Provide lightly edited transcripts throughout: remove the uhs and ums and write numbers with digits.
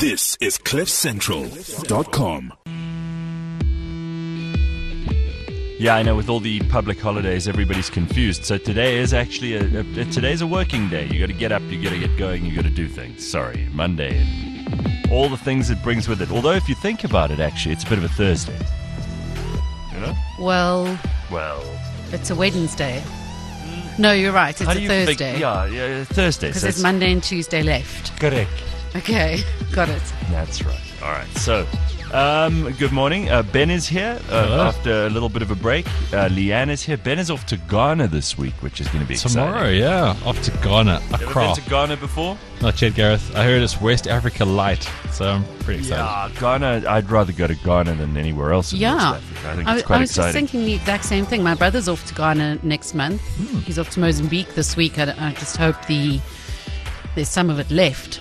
This is CliffCentral.com. Yeah, I know. With all the public holidays, everybody's confused. So today is actually today's a working day. You got to get up, you got to get going, you got to do things. Sorry, Monday and all the things it brings with it. Although, if you think about it, actually, it's a bit of a Thursday. You know? Well, it's a Wednesday. No, you're right. It's a Thursday. Yeah, Thursday. Because there's Monday and Tuesday left. Correct. Okay, got it. That's right. All right. So, good morning. Ben is here after a little bit of a break. Leanne is here. Ben is off to Ghana this week, which is going to be tomorrow. exciting. Yeah, off to Ghana. Ever been to Ghana before? Not yet, Gareth. I heard it's West Africa light, so I'm pretty excited. Yeah, Ghana. I'd rather go to Ghana than anywhere else in West Africa. I think it's quite I was exciting. just thinking the exact same thing. My brother's off to Ghana next month. He's off to Mozambique this week. I just hope there's some of it left.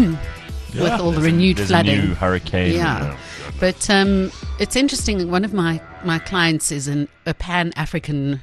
With all the renewed flooding. A new hurricane. Yeah. But it's interesting. One of my clients is a Pan-African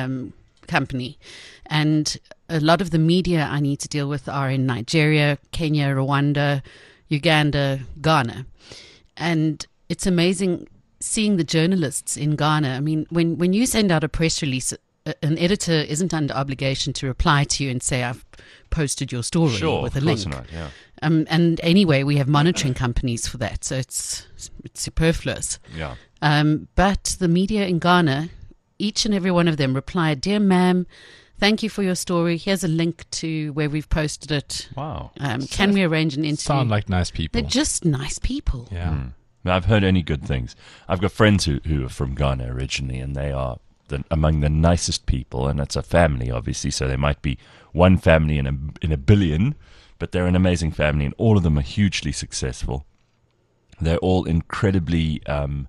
company. And a lot of the media I need to deal with are in Nigeria, Kenya, Rwanda, Uganda, Ghana. And it's amazing seeing the journalists in Ghana. I mean, when you send out a press release, an editor isn't under obligation to reply to you and say, I've posted your story with a link. Not, yeah. And anyway, we have monitoring companies for that, so it's superfluous. Yeah. But the media in Ghana, each and every one of them replied, "Dear ma'am, thank you for your story. Here's a link to where we've posted it. Wow. Can we arrange an interview?" Sound like nice people. They're just nice people. Yeah. I've heard only good things. I've got friends who are from Ghana originally, and they are among the nicest people, and it's a family, obviously, so there might be one family in a billion, but they're an amazing family, and all of them are hugely successful. They're all incredibly,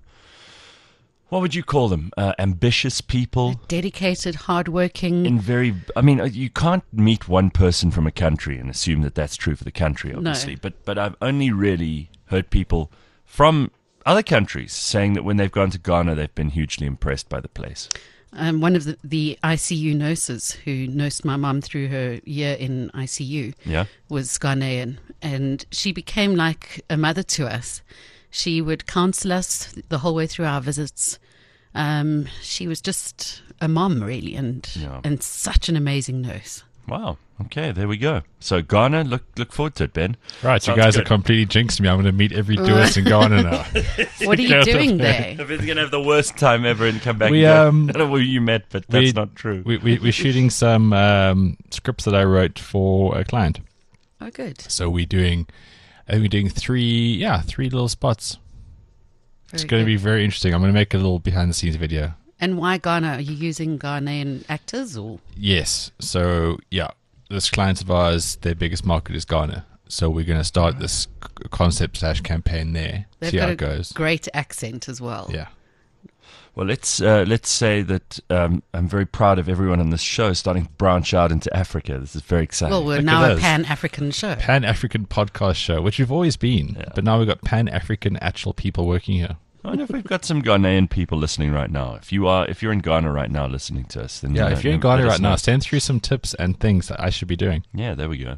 what would you call them? Ambitious people. Dedicated, hardworking. You can't meet one person from a country and assume that that's true for the country, obviously. No. But I've only really heard people from other countries saying that when they've gone to Ghana, they've been hugely impressed by the place. One of the ICU nurses who nursed my mum through her year in ICU was Ghanaian, and she became like a mother to us. She would counsel us the whole way through our visits. She was just a mom, really, and such an amazing nurse. Wow. Okay, there we go. So Ghana, look forward to it, Ben. Right, Sounds you guys good. are completely jinxing me. I'm going to meet every tourist in Ghana now. What are you doing there? If it's going to have the worst time ever and come back We, and go, I don't know where you met, but that's not true. We're shooting some scripts that I wrote for a client. Oh, good. So I think we're doing three little spots. It's going to be very interesting. I'm going to make a little behind-the-scenes video. And why Ghana? Are you using Ghanaian actors or? Yes. So, this client of ours, their biggest market is Ghana. So we're going to start this concept/campaign there. They've see got how it goes. Great accent as well. Yeah. Well, let's say that I'm very proud of everyone on this show starting to branch out into Africa. This is very exciting. Well, we're Look now at a this. Pan-African show. Pan-African podcast show, which we've always been. But now we've got Pan-African actual people working here. I wonder if we've got some Ghanaian people listening right now. If you're in Ghana right now listening to us, then If you're in Ghana let us right now, know. send through some tips and things that I should be doing. Yeah, there we go.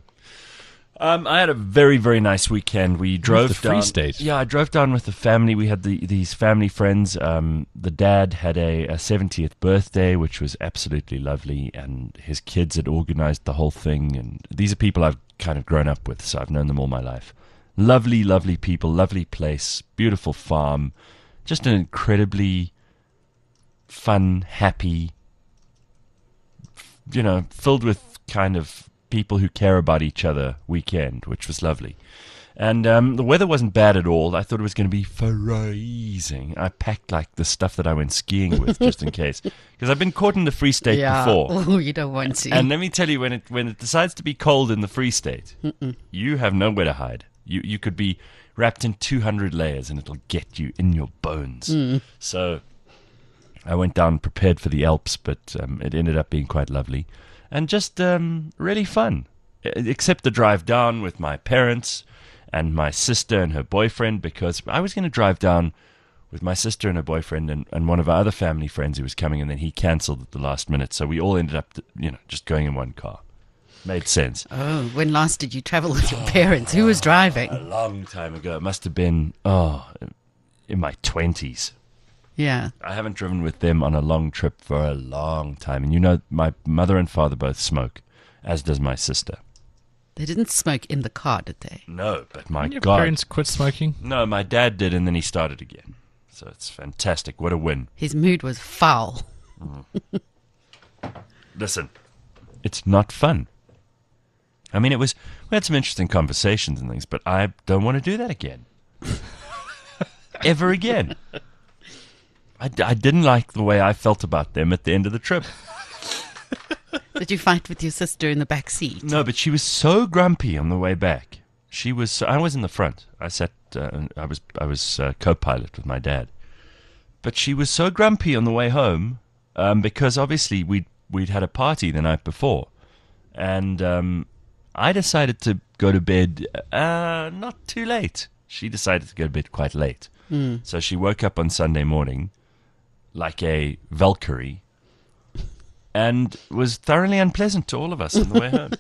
I had a very, very nice weekend. We drove the Free down. State. Yeah, I drove down with the family. We had these family friends. The dad had a 70th birthday, which was absolutely lovely, and his kids had organized the whole thing. And these are people I've kind of grown up with, so I've known them all my life. Lovely, lovely people, lovely place, beautiful farm, just an incredibly fun, happy, filled with kind of people who care about each other weekend, which was lovely. And the weather wasn't bad at all. I thought it was going to be freezing. I packed like the stuff that I went skiing with just in case, because I've been caught in the Free State before. Oh, you don't want to. And let me tell you, when it decides to be cold in the Free State, you have nowhere to hide. You could be wrapped in 200 layers and it'll get you in your bones. So I went down prepared for the Alps, but it ended up being quite lovely and just really fun, except the drive down with my parents and my sister and her boyfriend, because I was going to drive down with my sister and her boyfriend and one of our other family friends who was coming, and then he cancelled at the last minute. So we all ended up, just going in one car. Made sense. Oh, when last did you travel with your parents? Who was driving? A long time ago. It must have been, in my 20s. Yeah. I haven't driven with them on a long trip for a long time. And you know, my mother and father both smoke, as does my sister. They didn't smoke in the car, did they? No, but my Didn't your God. parents quit smoking? No, my dad did, and then he started again. So it's fantastic. What a win. His mood was foul. Listen, it's not fun. I mean, we had some interesting conversations and things, but I don't want to do that again. Ever again. I didn't like the way I felt about them at the end of the trip. Did you fight with your sister in the back seat? No, but she was so grumpy on the way back. I was in the front. I sat. I was co-pilot with my dad. But she was so grumpy on the way home because obviously we'd had a party the night before, and I decided to go to bed not too late. She decided to go to bed quite late. So she woke up on Sunday morning like a Valkyrie and was thoroughly unpleasant to all of us on the way home.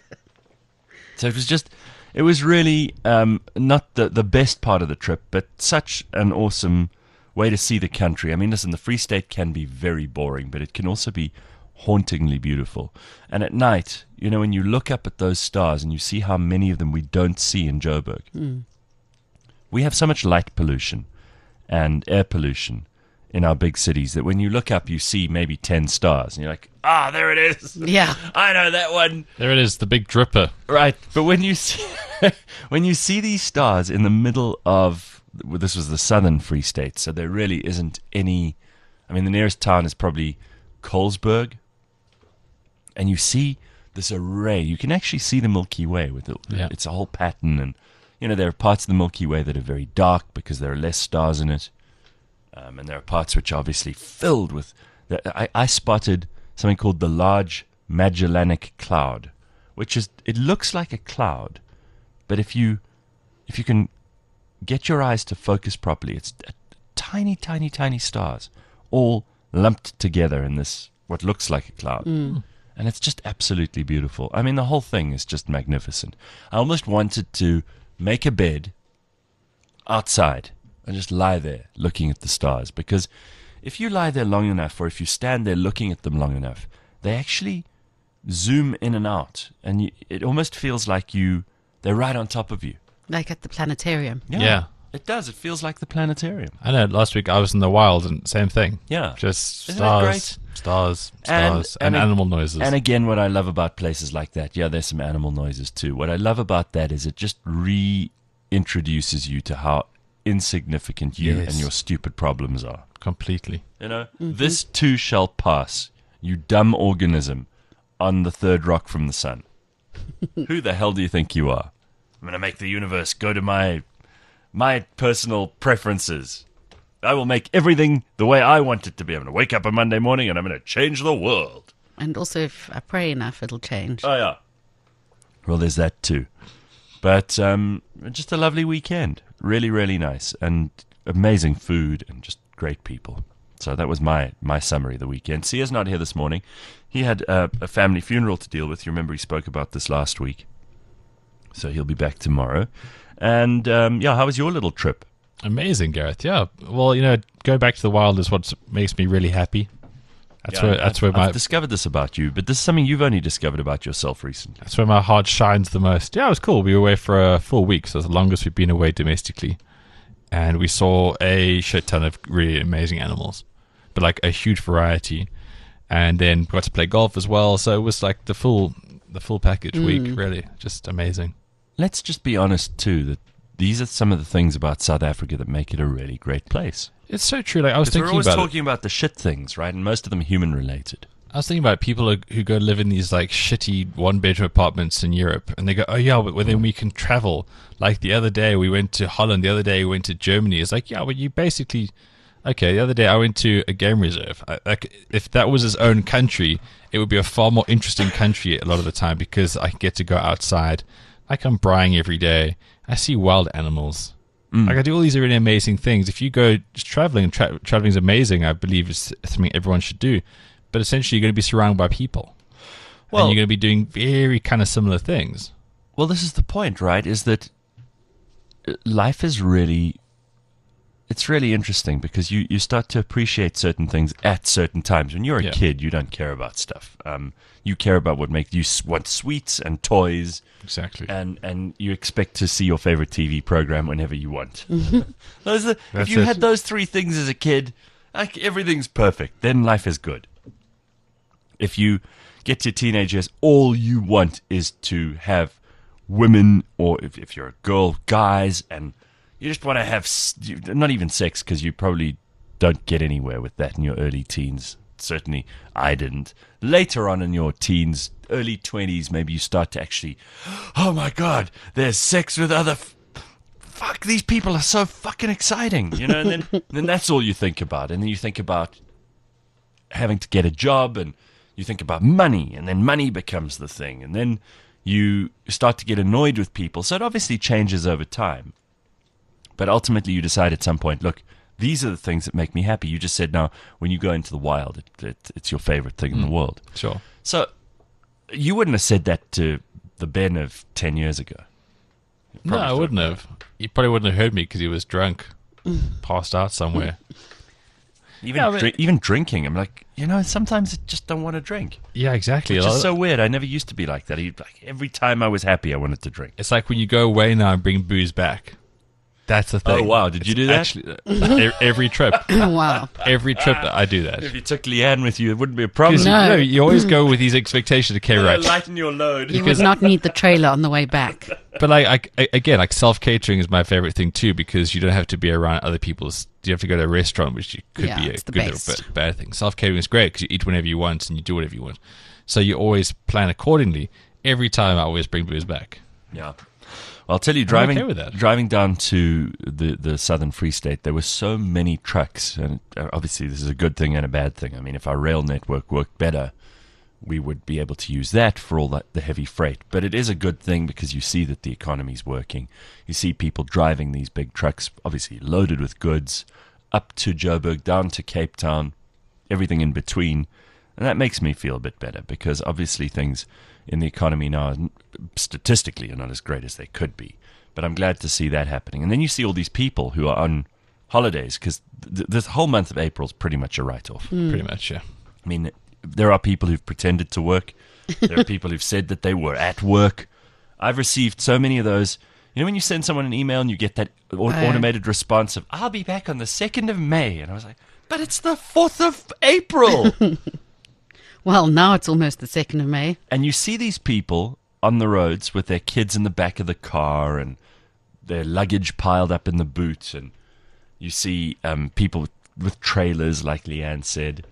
So it was really not the best part of the trip, but such an awesome way to see the country. I mean, listen, the Free State can be very boring, but it can also be hauntingly beautiful. And at night, you know, when you look up at those stars and you see how many of them we don't see in Joburg, we have so much light pollution and air pollution in our big cities that when you look up, you see maybe 10 stars. And you're like, there it is. Yeah. I know that one. There it is, the big dripper. Right. But when you see, when you see these stars in the middle of, this was the southern Free State, so there really isn't any, I mean, the nearest town is probably Colesberg. And you see this array. You can actually see the Milky Way with it. Yeah. It's a whole pattern. And, you know, there are parts of the Milky Way that are very dark because there are less stars in it. And there are parts which are obviously filled with... I spotted something called the Large Magellanic Cloud, which is... It looks like a cloud, but if you can get your eyes to focus properly, it's tiny, tiny, tiny stars all lumped together in this, what looks like a cloud. And it's just absolutely beautiful. I mean, the whole thing is just magnificent. I almost wanted to make a bed outside and just lie there looking at the stars, because if you lie there long enough, or if you stand there looking at them long enough, they actually zoom in and out, and it almost feels like they're right on top of you. Like at the planetarium. Yeah. It does. It feels like the planetarium. I know, last week I was in the wild and same thing. Yeah. Just Isn't that great? stars, And animal noises. And again, what I love about places like that, there's some animal noises too. What I love about that is it just reintroduces you to how insignificant you Yes. and your stupid problems are. Completely. You know, this too shall pass, you dumb organism on the third rock from the sun. Who the hell do you think you are? I'm going to make the universe go to my personal preferences. I will make everything the way I want it to be. I'm going to wake up on Monday morning and I'm going to change the world. And also, if I pray enough, it'll change. Oh, yeah. Well, there's that too. But just a lovely weekend. Really, really nice. And amazing food and just great people. So that was my summary of the weekend. Sia's not here this morning. He had a family funeral to deal with. You remember he spoke about this last week. So he'll be back tomorrow. And, how was your little trip? Amazing, Gareth. Yeah. Well, going back to the wild is what makes me really happy. I've discovered this about you, but this is something you've only discovered about yourself recently. That's where my heart shines the most. Yeah, it was cool. We were away for a full week, so it's the longest we've been away domestically. And we saw a shit ton of really amazing animals, but like a huge variety. And then got to play golf as well. So it was like the full package week, really. Just amazing. Let's just be honest, too, that these are some of the things about South Africa that make it a really great place. It's so true. Like I was Because we're thinking always about talking about the shit things, right? And most of them human related. I was thinking about people who go live in these like shitty one-bedroom apartments in Europe, and they go, "Oh yeah, but then we can travel." Like the other day we went to Holland. The other day we went to Germany. It's like, yeah, but you basically, okay. The other day I went to a game reserve. If that was his own country, it would be a far more interesting country a lot of the time because I get to go outside. Like I'm braaiing every day. I see wild animals. Like I do all these really amazing things. If you go just traveling, and traveling is amazing. I believe it's something everyone should do. But essentially, you're going to be surrounded by people. Well- and you're going to be doing very kind of similar things. Well, this is the point, right? Is that life is really, it's really interesting because you start to appreciate certain things at certain times. When you're a Yeah. kid, you don't care about stuff. You care about what makes you want sweets and toys, Exactly. and you expect to see your favorite TV program whenever you want. Those are, if That's you it. had those three things as a kid, like everything's perfect. Then life is good. If you get to teenagers, all you want is to have women, or if you're a girl, guys, and you just want to have not even sex, because you probably don't get anywhere with that in your early teens. Certainly I didn't. Later on in your teens, early 20s, maybe you start to actually, oh my god, there's sex with other fuck, these people are so fucking exciting, you know. And then that's all you think about. And then you think about having to get a job, and you think about money, and then money becomes the thing, and then you start to get annoyed with people. So it obviously changes over time. But ultimately you decide at some point, look, these are the things that make me happy. You just said now, when you go into the wild, it's your favorite thing in the world. Sure. So you wouldn't have said that to the Ben of 10 years ago. No, I wouldn't have. He probably wouldn't have heard me because he was drunk, passed out somewhere. Even drinking, I'm like, sometimes I just don't want to drink. Yeah, exactly. Which is so weird. I never used to be like that. Every time I was happy, I wanted to drink. It's like when you go away now and bring booze back. That's the thing. Oh, wow. Did you do that? Actually, every trip. Wow. Every trip I do that. If you took Leanne with you, it wouldn't be a problem. No. You always go with these expectations. Okay, right. Lighten your load. You would not need the trailer on the way back. But again, self-catering is my favorite thing too, because you don't have to be around other people's. You have to go to a restaurant, which could be a it's the good best. or bad thing. Self-catering is great because you eat whenever you want and you do whatever you want. So you always plan accordingly. Every time I always bring booze back. Yeah. Well, I'll tell you, okay with that. driving down to the Southern Free State, there were so many trucks, and obviously this is a good thing and a bad thing. I mean, if our rail network worked better, we would be able to use that for all the heavy freight. But it is a good thing because you see that the economy's working. You see people driving these big trucks, obviously loaded with goods, up to Joburg, down to Cape Town, everything in between. And that makes me feel a bit better because obviously things in the economy now statistically are not as great as they could be. But I'm glad to see that happening. And then you see all these people who are on holidays because this whole month of April is pretty much a write-off. Pretty much, yeah. I mean, there are people who've pretended to work. There are people who've said that they were at work. I've received so many of those. You know when you send someone an email and you get that automated response of, I'll be back on the 2nd of May. And I was like, but it's the 4th of April. Well, now it's almost the 2nd of May. And you see these people on the roads with their kids in the back of the car and their luggage piled up in the boot. And you see people with trailers, like Leanne said.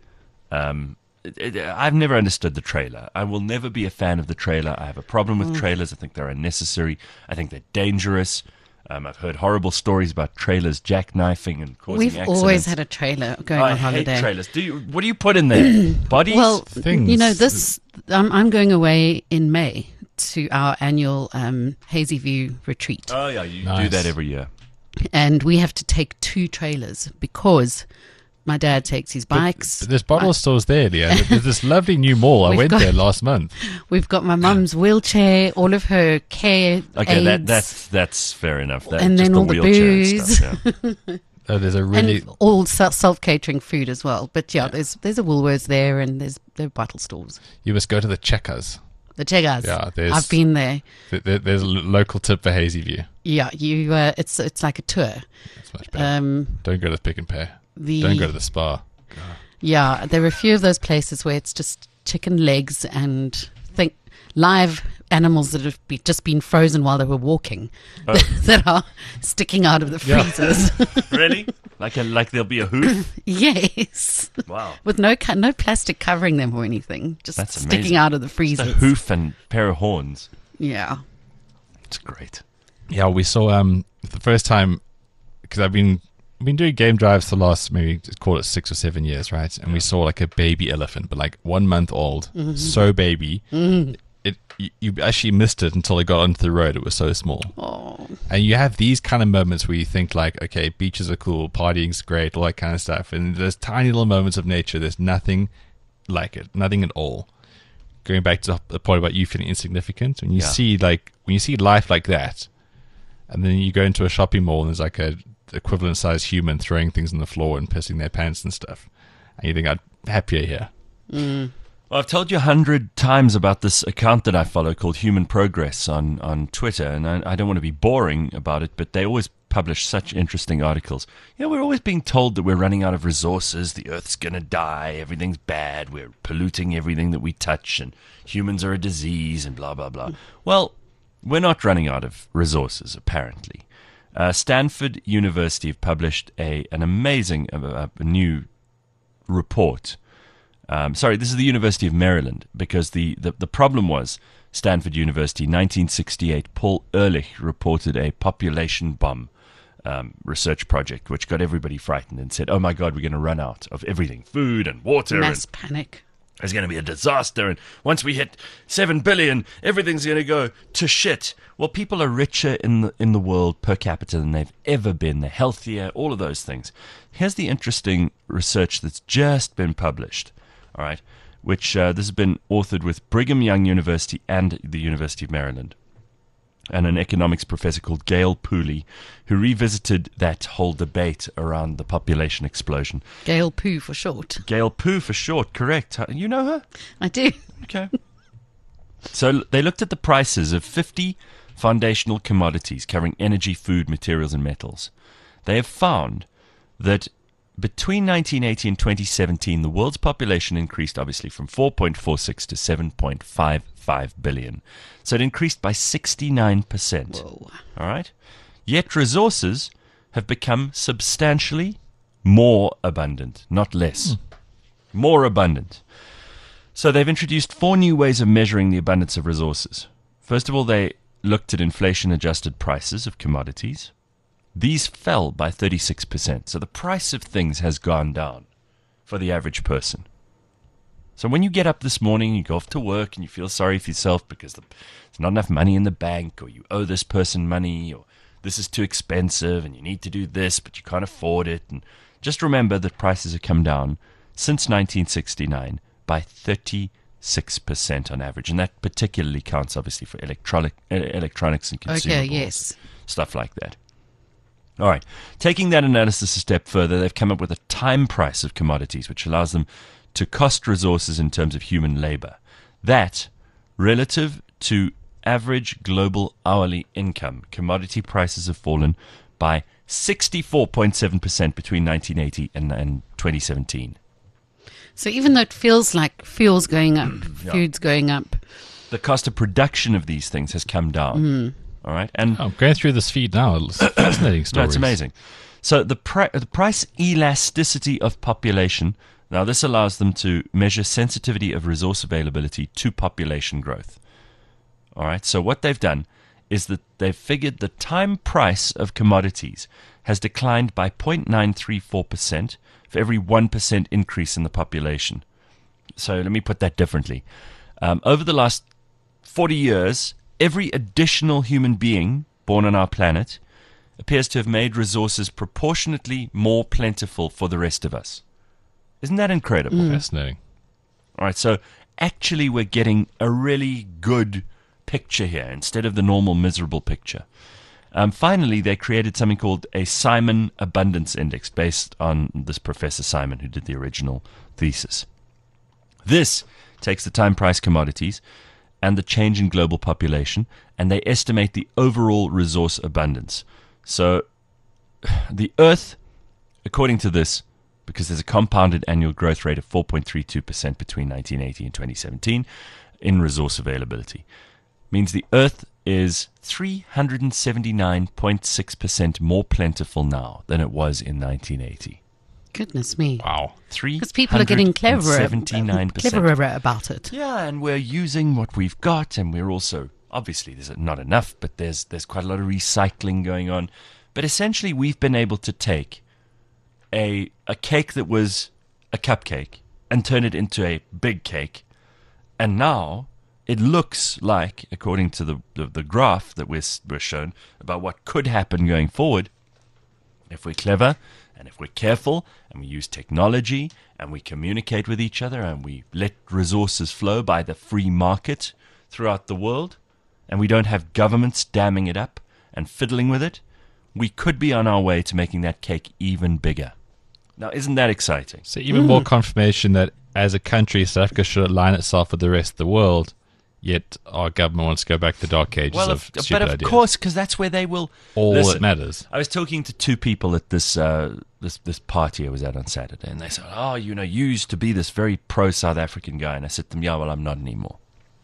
I've never understood the trailer. I will never be a fan of the trailer. I have a problem with trailers. I think they're unnecessary. I think they're dangerous. I've heard horrible stories about trailers jackknifing and causing We've accidents. always had a trailer going I on holiday. hate trailers. What do you put in there? Bodies? Well, Things. I'm going away in May to our annual Hazy View retreat. Oh, yeah, you do Nice. that every year. And we have to take 2 trailers because my dad takes his bikes. But there's bottle stores there, Leanne. There's this lovely new mall. I We've went got- there last month. We've got my mum's wheelchair, all of her care Okay, aids, that's fair enough. That, and just then the all the wheelchair and booze. stuff, yeah. Oh, there's a really and all self-catering food as well. But yeah, there's a Woolworths there, and there are bottle stores. you must go to the Checkers. The Checkers. Yeah, there's- I've been there. There's a local tip for Hazy View. Yeah, you. It's like a tour. That's much better. Don't go to the Pick and Pay. Don't go to the spa. Yeah, there are a few of those places where it's just chicken legs and live animals that have just been frozen while they were walking that are sticking out of the Yeah. freezers. Really? Like there'll be a hoof? Yes, Wow. with no plastic covering them or anything, just That's sticking amazing. out of the Just a freezers. hoof and pair of horns. Yeah. It's great. Yeah, we saw the first time because I've been doing game drives for the last maybe just call it 6 or 7 years, right? And we saw like a baby elephant, but like 1 month old, so baby. You actually missed it until it got onto the road. It was so small. Oh, And you have these kind of moments where you think like, okay, beaches are cool, partying's great, all that kind of stuff. And there's tiny little moments of nature. There's nothing like it, nothing at all. going back to the point about you feeling insignificant, when you Yeah. see life like that, and then you go into a shopping mall and there's like a equivalent sized human throwing things on the floor and pissing their pants and stuff, and you think, I'm happier here. Well, I've told you 100 times about this account that I follow called Human Progress on Twitter, and I don't want to be boring about it, but they always publish such interesting articles. You know, we're always being told that we're running out of resources, the Earth's going to die, everything's bad, we're polluting everything that we touch, and humans are a disease, and blah, blah, blah. Well, we're not running out of resources, apparently. Stanford University have published an amazing new report. Sorry, this is the University of Maryland, because the problem was Stanford University, 1968, Paul Ehrlich reported a population bomb research project, which got everybody frightened and said, oh my God, we're going to run out of everything, food and water. Mass And panic. there's going to be a disaster. And once we hit 7 billion, everything's going to go to shit. Well, people are richer in the world per capita than they've ever been. They're healthier, all of those things. Here's the interesting research that's just been published. All right, which this has been authored with Brigham Young University and the University of Maryland, and an economics professor called Gail Pooley, who revisited that whole debate around the population explosion. Gail Poo for short. Gail Poo for short, correct. You know her? I do. Okay. So they looked at the prices of 50 foundational commodities covering energy, food, materials, and metals. They have found that between 1980 and 2017, the world's population increased obviously from 4.46 to 7.55 billion. So it increased by 69%. Whoa. All right? Yet resources have become substantially more abundant, not less. More abundant. So they've introduced 4 new ways of measuring the abundance of resources. First of all, they looked at inflation-adjusted prices of commodities. These fell by 36%. So the price of things has gone down for the average person. So when you get up this morning, you go off to work and you feel sorry for yourself because there's not enough money in the bank, or you owe this person money, or this is too expensive and you need to do this, but you can't afford it. And just remember that prices have come down since 1969 by 36% on average. And that particularly counts, obviously, for electronics and consumables. Okay, yes. Stuff like that. All right. Taking that analysis a step further, they've come up with a time price of commodities, which allows them to cost resources in terms of human labor. That, relative to average global hourly income, commodity prices have fallen by 64.7% between 1980 and 2017. So even though it feels like fuel's going up, food's going up. The cost of production of these things has come down. All right. And I'm going through this feed now. It's fascinating stories. no, it's amazing. So the price elasticity of population, now this allows them to measure sensitivity of resource availability to population growth. All right. So what they've done is that they've figured the time price of commodities has declined by 0.934% for every 1% increase in the population. So let me put that differently. Over the last 40 years, every additional human being born on our planet appears to have made resources proportionately more plentiful for the rest of us. Isn't that incredible? Fascinating. All right, so actually we're getting a really good picture here instead of the normal miserable picture. Finally, they created something called a Simon Abundance Index based on this Professor Simon who did the original thesis. This takes the time price commodities and the change in global population, and they estimate the overall resource abundance. So the Earth, according to this, because there's a compounded annual growth rate of 4.32% between 1980 and 2017 in resource availability, means the Earth is 379.6% more plentiful now than it was in 1980. Goodness me. Wow. Because people are getting cleverer 79%. about it. Yeah, and we're using what we've got, and we're also, obviously, there's not enough, but there's quite a lot of recycling going on. But essentially, we've been able to take a cake that was a cupcake and turn it into a big cake, and now it looks like, according to the graph that we're shown about what could happen going forward, If we're clever and if we're careful and we use technology and we communicate with each other and we let resources flow by the free market throughout the world, and we don't have governments damming it up and fiddling with it, we could be on our way to making that cake even bigger. Now, isn't that exciting? So even more confirmation that as a country, South Africa should align itself with the rest of the world, yet our government wants to go back to the dark ages of stupid but of ideas. course, because that's where they will. All Listen, that matters. I was talking to two people at this party I was at on Saturday, and they said, "Oh, you used to be this very pro-South African guy," and I said to them, "Yeah, well, I'm not anymore."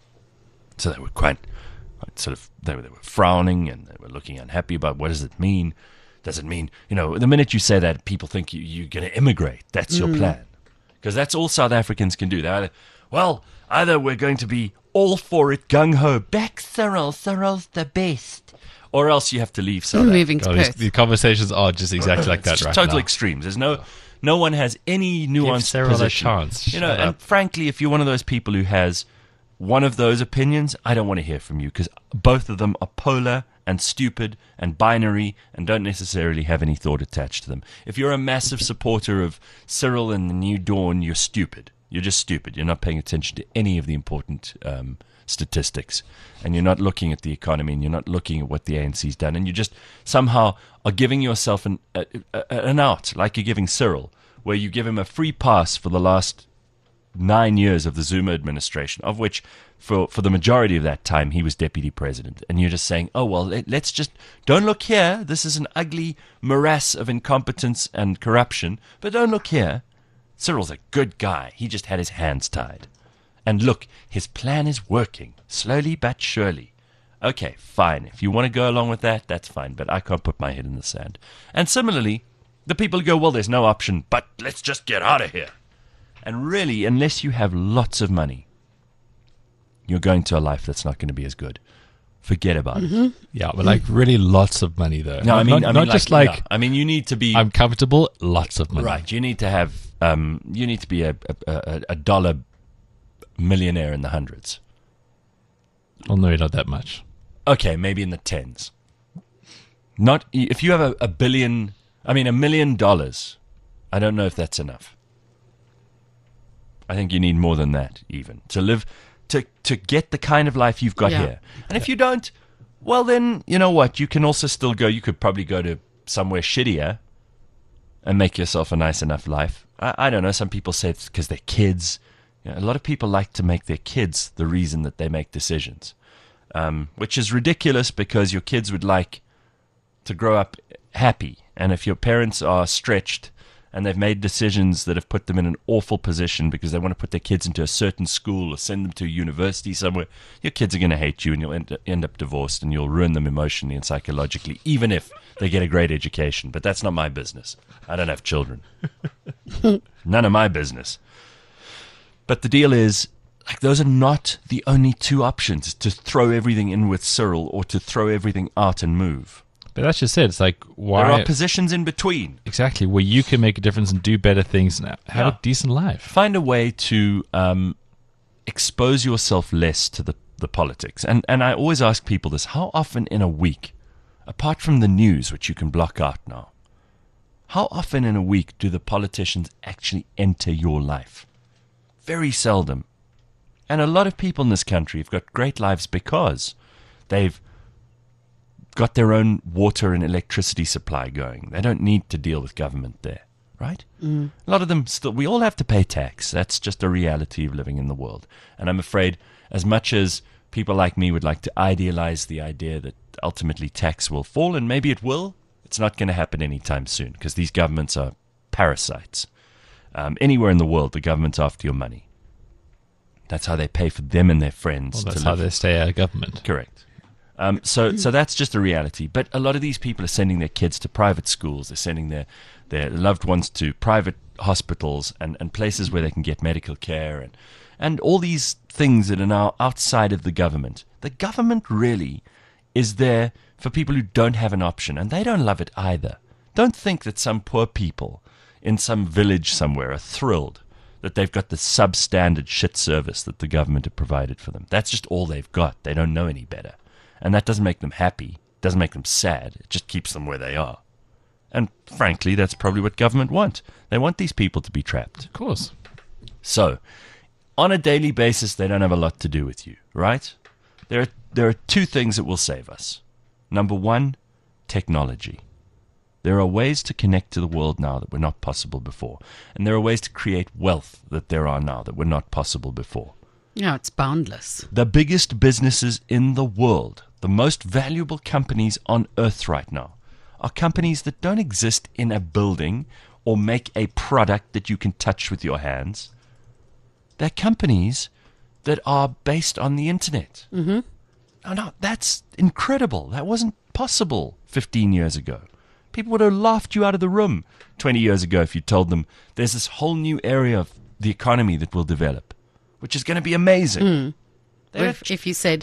So they were quite sort of they were frowning and they were looking unhappy about what does it mean. Does it mean, the minute you say that, people think you're going to immigrate. That's your plan. Because that's all South Africans can do. They're either we're going to be all for it, gung-ho, back Cyril, Cyril's the best, or else you have to leave South Africa. Moving to Perth. These conversations are just exactly like that It's right just total now. extremes. There's no one has any nuanced Cyril a position. chance. Shut And up. frankly, if you're one of those people who has one of those opinions, I don't want to hear from you because both of them are polar and stupid and binary and don't necessarily have any thought attached to them. If you're a massive supporter of Cyril and the New Dawn, you're stupid. You're just stupid. You're not paying attention to any of the important statistics, and you're not looking at the economy, and you're not looking at what the ANC's done, and you just somehow are giving yourself an out, like you're giving Cyril, where you give him a free pass for the last 9 years of the Zuma administration, of which for the majority of that time he was deputy president. And you're just saying, oh, well, let's just don't look here. This is an ugly morass of incompetence and corruption, but don't look here. Cyril's a good guy. He just had his hands tied. And look, his plan is working, slowly but surely. Okay, fine. If you want to go along with that, that's fine, but I can't put my head in the sand. And similarly, the people who go, well, there's no option, but let's just get out of here. And really, unless you have lots of money, you're going to a life that's not going to be as good. Forget about it. Yeah, but like really lots of money though. No, not just like yeah. I mean, you need to be I'm comfortable. Lots of money. right. You need to have. You need to be a dollar millionaire in the hundreds. Well, no, not that much. Okay, maybe in the tens. Not if you have $1 billion. I mean, $1 million. I don't know if that's enough. I think you need more than that, even to live, to get the kind of life you've got here. And if you don't, well, then you know what? You can also still go. You could probably go to somewhere shittier and make yourself a nice enough life. I don't know. Some people say it's because they're kids. A lot of people like to make their kids the reason that they make decisions, which is ridiculous because your kids would like to grow up happy. And if your parents are stretched and they've made decisions that have put them in an awful position because they want to put their kids into a certain school or send them to a university somewhere, your kids are going to hate you and you'll end up divorced and you'll ruin them emotionally and psychologically, even if they get a great education. But that's not my business. I don't have children. None of my business. But the deal is, like, those are not the only two options, to throw everything in with Cyril or to throw everything out and move. But that's just it. It's like why There are positions in between. exactly where you can make a difference and do better things and have Yeah. a decent life. Find a way to expose yourself less to the politics. And I always ask people this, how often in a week, apart from the news, which you can block out now, how often in a week do the politicians actually enter your life? Very seldom. And a lot of people in this country have got great lives because they've got their own water and electricity supply going. They don't need to deal with government there, right? A lot of them still, we all have to pay tax. That's just a reality of living in the world. And I'm afraid, as much as people like me would like to idealize the idea that ultimately tax will fall, and maybe it will, it's not going to happen anytime soon because these governments are parasites. Anywhere in the world, the government's after your money. That's how they pay for them and their friends. Well, that's to how live. they stay out of government. Correct. So that's just a reality. But a lot of these people are sending their kids to private schools. They're sending their loved ones to private hospitals and places where they can get medical care and all these things that are now outside of the government. The government really is there for people who don't have an option, and they don't love it either. Don't think that some poor people in some village somewhere are thrilled that they've got the substandard shit service that the government have provided for them. That's just all they've got. They don't know any better. And that doesn't make them happy. It doesn't make them sad. It just keeps them where they are. And frankly, that's probably what government want. They want these people to be trapped. Of course. So, on a daily basis, they don't have a lot to do with you, right? There are two things that will save us. Number one, technology. There are ways to connect to the world now that were not possible before. And there are ways to create wealth that there are now that were not possible before. Yeah, it's boundless. The biggest businesses in the world, the most valuable companies on earth right now, are companies that don't exist in a building or make a product that you can touch with your hands. They're companies that are based on the internet. Mm-hmm. No, that's incredible. That wasn't possible 15 years ago. People would have laughed you out of the room 20 years ago if you told them there's this whole new area of the economy that will develop, which is going to be amazing. Or if you said,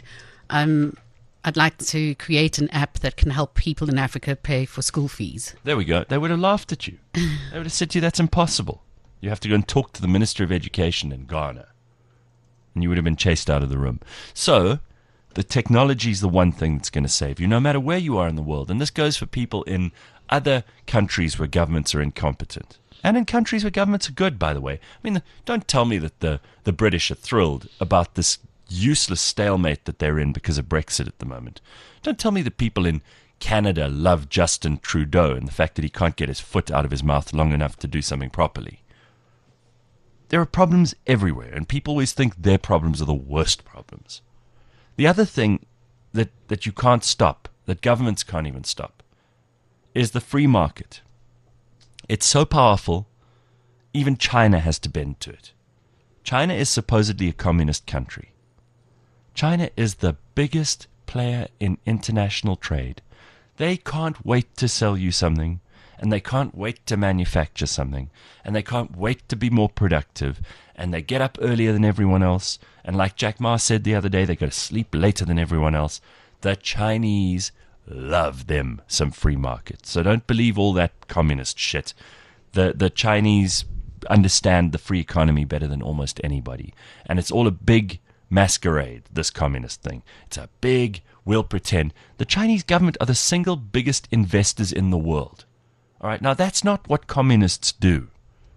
I'd like to create an app that can help people in Africa pay for school fees. There we go. They would have laughed at you. They would have said to you, that's impossible. You have to go and talk to the Minister of Education in Ghana. And you would have been chased out of the room. So, the technology is the one thing that's going to save you, no matter where you are in the world. And this goes for people in other countries where governments are incompetent. And in countries where governments are good, by the way. I mean, don't tell me that the British are thrilled about this useless stalemate that they're in because of Brexit at the moment. Don't tell me that people in Canada love Justin Trudeau and the fact that he can't get his foot out of his mouth long enough to do something properly. There are problems everywhere, and people always think their problems are the worst problems. The other thing that you can't stop, that governments can't even stop, is the free market. It's so powerful, even China has to bend to it. China is supposedly a communist country. China is the biggest player in international trade. They can't wait to sell you something, and they can't wait to manufacture something, and they can't wait to be more productive, and they get up earlier than everyone else, and like Jack Ma said the other day, they go to sleep later than everyone else. The Chinese love them some free market. So don't believe all that communist shit. The Chinese understand the free economy better than almost anybody, and it's all a big masquerade, this communist thing. It's a big, we'll pretend. The Chinese government are the single biggest investors in the world. All right, now that's not what communists do.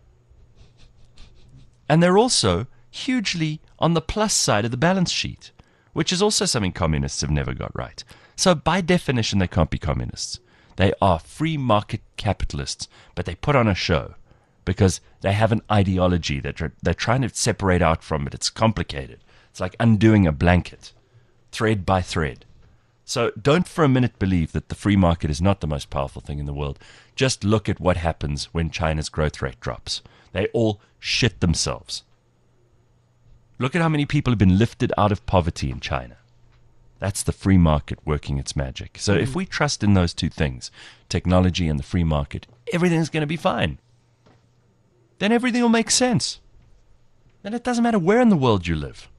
And they're also hugely on the plus side of the balance sheet, which is also something communists have never got right. So by definition, they can't be communists. They are free market capitalists, but they put on a show because they have an ideology that they're trying to separate out from it. It's complicated. It's like undoing a blanket, thread by thread. So don't for a minute believe that the free market is not the most powerful thing in the world. Just look at what happens when China's growth rate drops. They all shit themselves. Look at how many people have been lifted out of poverty in China. That's the free market working its magic. So if we trust in those two things, technology and the free market, everything's going to be fine. Then everything will make sense. Then it doesn't matter where in the world you live.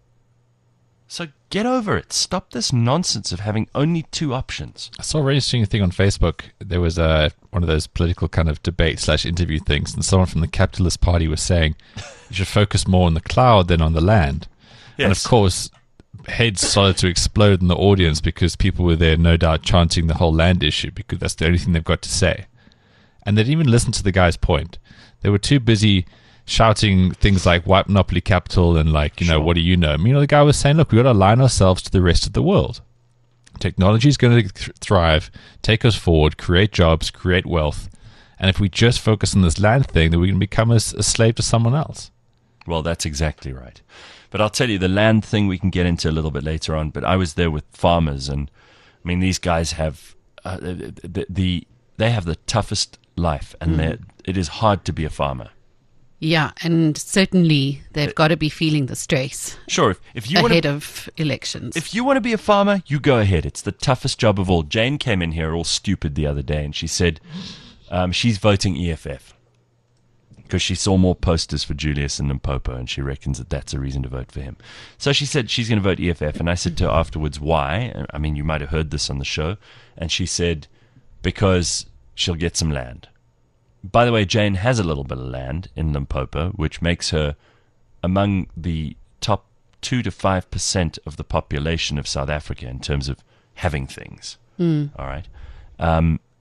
So get over it. Stop this nonsense of having only two options. I saw a very interesting thing on Facebook. There was one of those political kind of debate/interview things, and someone from the Capitalist Party was saying you should focus more on the cloud than on the land. Yes. And of course, heads started to explode in the audience because people were there, no doubt, chanting the whole land issue because that's the only thing they've got to say. And they didn't even listen to the guy's point. They were too busy shouting things like white monopoly capital and like, you know, what do you know? The guy was saying, look, we've got to align ourselves to the rest of the world. Technology is going to thrive, take us forward, create jobs, create wealth. And if we just focus on this land thing, then we can become a slave to someone else. Well, that's exactly right. But I'll tell you, the land thing we can get into a little bit later on. But I was there with farmers, and I mean, these guys have they have the toughest life, and it is hard to be a farmer. Yeah, and certainly they've got to be feeling the stress. Sure, if you ahead of elections. If you want to be a farmer, you go ahead. It's the toughest job of all. Jane came in here all stupid the other day, and she said she's voting EFF because she saw more posters for Julius in Limpopo, and she reckons that that's a reason to vote for him. So she said she's going to vote EFF, and I said to her afterwards, why? I mean, you might have heard this on the show. And she said, because she'll get some land. By the way, Jane has a little bit of land in Limpopo, which makes her among the top 2 to 5% of the population of South Africa in terms of having things. All right.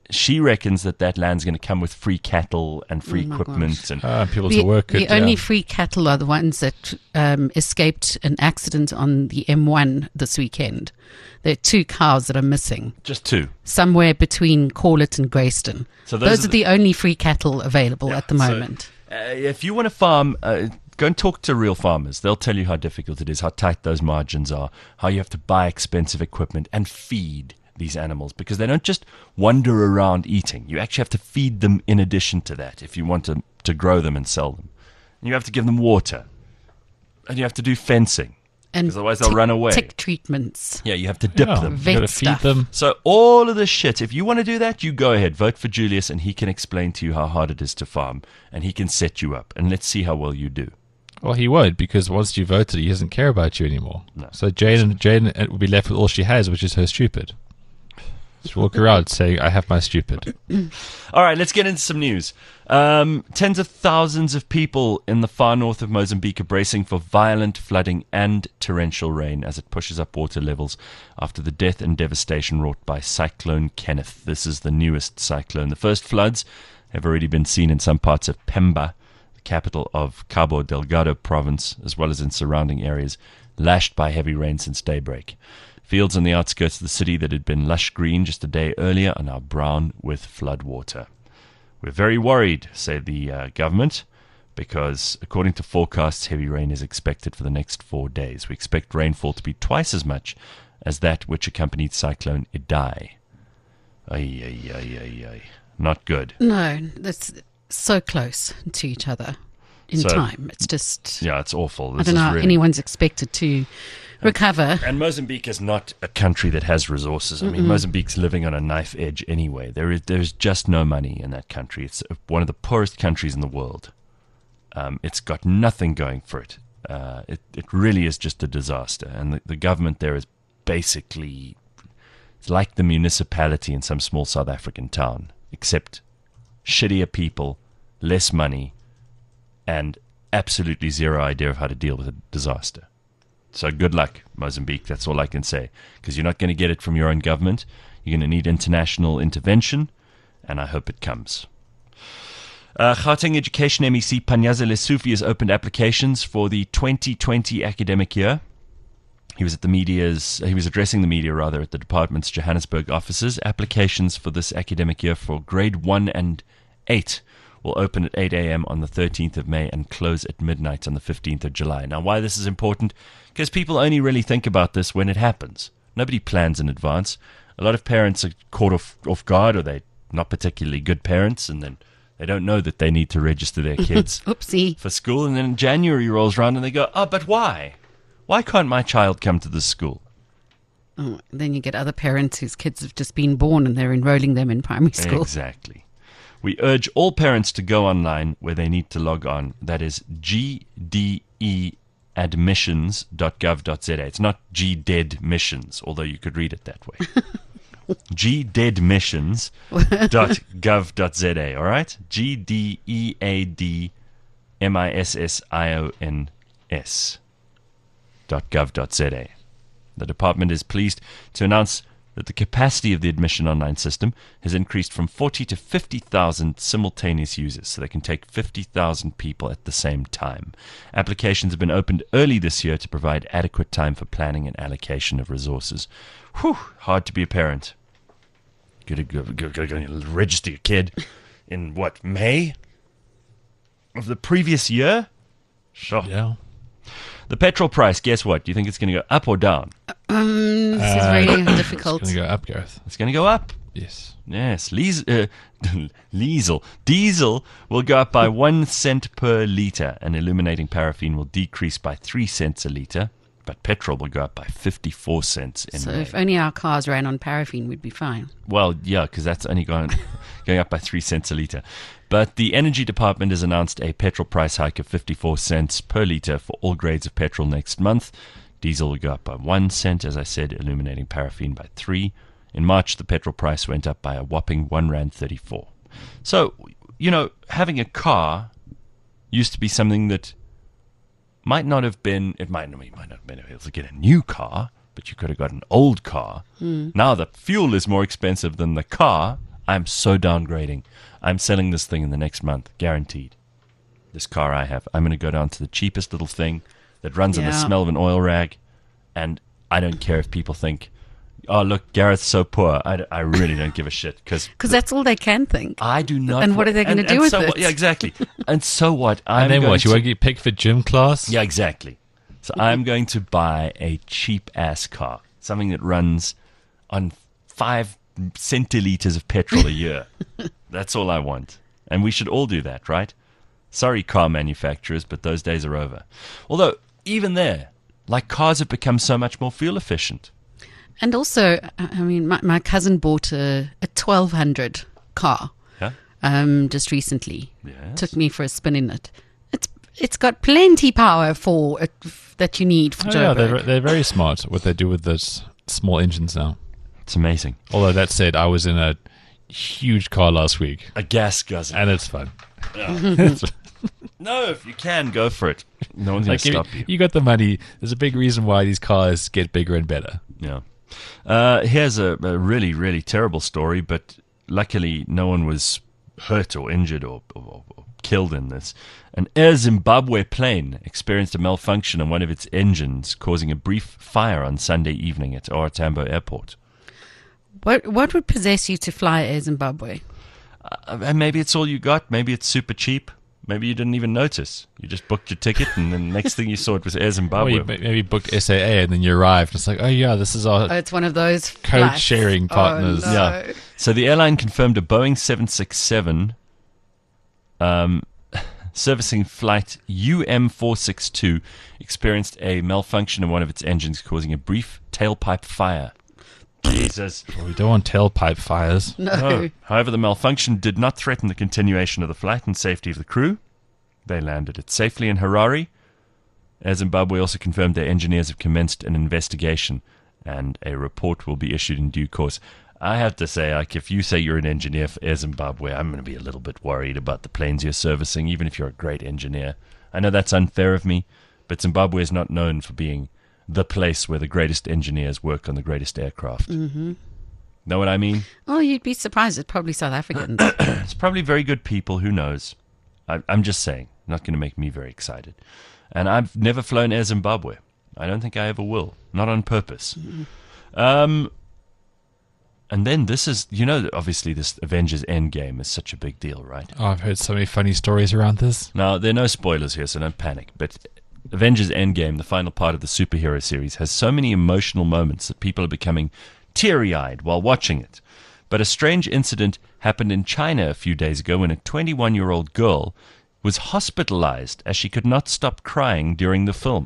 she reckons that land's going to come with free cattle and free equipment and People to work it. The only free cattle are the ones that escaped an accident on the M1 this weekend. There are 2 cows that are missing. just 2. Somewhere between Corlett and Greyston. So those are the only free cattle available at the so, moment. If you want to farm, go and talk to real farmers. They'll tell you how difficult it is, how tight those margins are, how you have to buy expensive equipment and feed these animals, because they don't just wander around eating. You actually have to feed them in addition to that if you want to grow them and sell them. And you have to give them water. And you have to do fencing, And because otherwise they'll run away. Tick treatments. Yeah, you have to dip them. Vet Got to feed stuff. them. So all of this shit, if you want to do that, you go ahead, vote for Julius, and he can explain to you how hard it is to farm, and he can set you up, and let's see how well you do. Well, he would, because once you voted, he doesn't care about you anymore. No. So Jane will be left with all she has, which is her stupid. Just walk around saying, I have my stupid. All right, let's get into some news. Tens of thousands of people in the far north of Mozambique are bracing for violent flooding and torrential rain as it pushes up water levels after the death and devastation wrought by Cyclone Kenneth. This is the newest cyclone. The first floods have already been seen in some parts of Pemba, the capital of Cabo Delgado province, as well as in surrounding areas, lashed by heavy rain since daybreak. Fields on the outskirts of the city that had been lush green just a day earlier are now brown with flood water. We're very worried, said the government, because according to forecasts, heavy rain is expected for the next 4 days. We expect rainfall to be twice as much as that which accompanied Cyclone Idai. Not good. No, that's so close to each other in So- time. It's just, Yeah, it's awful. I This don't know is how really- anyone's expected to recover. And Mozambique is not a country that has resources. I mean, Mozambique's living on a knife edge anyway. There's just no money in that country. It's one of the poorest countries in the world. It's got nothing going for it. It really is just a disaster. And the government there is basically, it's like the municipality in some small South African town, except shittier people, less money, and absolutely zero idea of how to deal with a disaster. So good luck, Mozambique. That's all I can say. Because you're not going to get it from your own government. You're going to need international intervention, and I hope it comes. Gauteng Education MEC Panyaza Lesufi has opened applications for the 2020 academic year. He was addressing the media at the department's Johannesburg offices. Applications for this academic year for grade 1 and 8 will open at 8 a.m. on the 13th of May and close at midnight on the 15th of July. Now, why this is important? Because people only really think about this when it happens. Nobody plans in advance. A lot of parents are caught off guard, or they're not particularly good parents, and then they don't know that they need to register their kids Oopsie. for school. And then January rolls around and they go, oh, but why? Why can't my child come to this school? Oh, then you get other parents whose kids have just been born and they're enrolling them in primary school. Exactly. We urge all parents to go online where they need to log on. That is gdeadmissions.gov.za. It's not gdeadmissions, although you could read it that way. gdeadmissions.gov.za, all right? gdeadmissions.gov.za. The department is pleased to announce that the capacity of the admission online system has increased from 40 to 50,000 simultaneous users, so they can take 50,000 people at the same time. Applications have been opened early this year to provide adequate time for planning and allocation of resources. Whew, hard to be a parent. Gotta go register your kid in, May of the previous year? Sure. Yeah. The petrol price, guess what? Do you think it's going to go up or down? This is very difficult. It's going to go up, Gareth. It's going to go up. Yes. Yes, diesel will go up by 1 cent per litre, and illuminating paraffin will decrease by 3 cents a litre, but petrol will go up by 54 cents in So May. if only our cars ran on paraffin, we'd be fine. Well, yeah, because that's only going up by 3 cents a litre. But the Energy Department has announced a petrol price hike of 54 cents per litre for all grades of petrol next month. Diesel will go up by 1 cent, as I said, illuminating paraffin by 3. In March, the petrol price went up by a whopping R1.34. So, having a car used to be something that you might not have been able to get a new car, but you could have got an old car. Now the fuel is more expensive than the car. I'm so downgrading. I'm selling this thing in the next month, guaranteed. This car I have. I'm going to go down to the cheapest little thing that runs on the smell of an oil rag, and I don't care if people think, oh, look, Gareth's so poor. I really don't give a shit. Because that's all they can think. I do not. And what are they going to do with so it? What, yeah, exactly. And so what? And then what? You won't get picked for gym class? Yeah, exactly. So I'm going to buy a cheap-ass car, something that runs on 5 centiliters of petrol a year. That's all I want. And we should all do that, right? Sorry, car manufacturers, but those days are over. Although, even there, like, cars have become so much more fuel efficient. And also, I mean, my cousin bought a 1200 car just recently. Yes. Took me for a spin in it. It's got plenty power for that you need for Joburg. Yeah, they're very smart what they do with those small engines now. It's amazing. Although that said, I was in a huge car last week. A gas guzzler. And it's fun. No, if you can, go for it. No one's going to stop you. You got the money. There's a big reason why these cars get bigger and better. Yeah. Here's a really, really terrible story, but luckily no one was hurt or injured or killed in this. An Air Zimbabwe plane experienced a malfunction on one of its engines, causing a brief fire on Sunday evening at OR Tambo Airport. What would possess you to fly Air Zimbabwe? Maybe it's all you got. Maybe it's super cheap. Maybe you didn't even notice. You just booked your ticket, and then the next thing you saw it was Air Zimbabwe. Or you maybe booked SAA, and then you arrived. And it's like, oh yeah, this is our it's one of those code-sharing partners. Oh, no. Yeah. So the airline confirmed a Boeing 767 servicing flight UM462 experienced a malfunction in one of its engines, causing a brief tailpipe fire. Jesus. Well, we don't want tailpipe fires. No. However, the malfunction did not threaten the continuation of the flight and safety of the crew. They landed it safely in Harare. Air Zimbabwe also confirmed their engineers have commenced an investigation, and a report will be issued in due course. I have to say, like, if you say you're an engineer for Air Zimbabwe, I'm going to be a little bit worried about the planes you're servicing, even if you're a great engineer. I know that's unfair of me, but Zimbabwe is not known for being the place where the greatest engineers work on the greatest aircraft. Mm-hmm. Know what I mean? Oh, you'd be surprised. It's probably South Africans. It's probably very good people. Who knows? I'm just saying. Not going to make me very excited. And I've never flown Air Zimbabwe. I don't think I ever will. Not on purpose. Mm-hmm. And then this is, obviously this Avengers Endgame is such a big deal, right? Oh, I've heard so many funny stories around this. Now, there are no spoilers here, so don't panic. But Avengers Endgame, the final part of the superhero series, has so many emotional moments that people are becoming teary-eyed while watching it. But a strange incident happened in China a few days ago when a 21-year-old girl was hospitalized as she could not stop crying during the film.